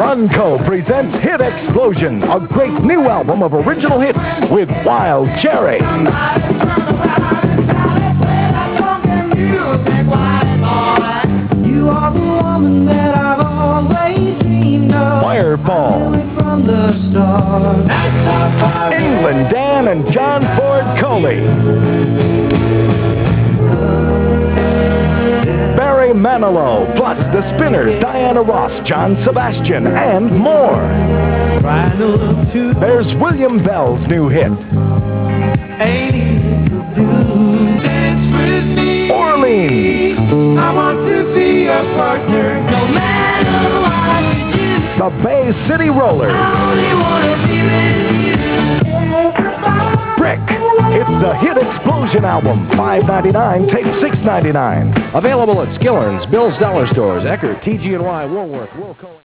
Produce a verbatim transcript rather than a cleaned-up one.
Funco presents Hit Explosion, a great new album of original hits with Wild Cherry. You are the woman that I've always dreamed of. Fireball. From the start. England Dan and John Ford Coley. Barry Manilow, plus the Spinners, Diana Ross, John Sebastian, and more. There's William Bell's new hit, Orleans. I want to be your partner, no matter what you do. The Bay City Rollers. I only wanna be with you. Brick. It's the Hit Explosion album. five ninety-nine, tape six ninety-nine. Available at Skiller's, Bill's Dollar Stores, Eckerd, T G and Y, Woolworth, Wilco.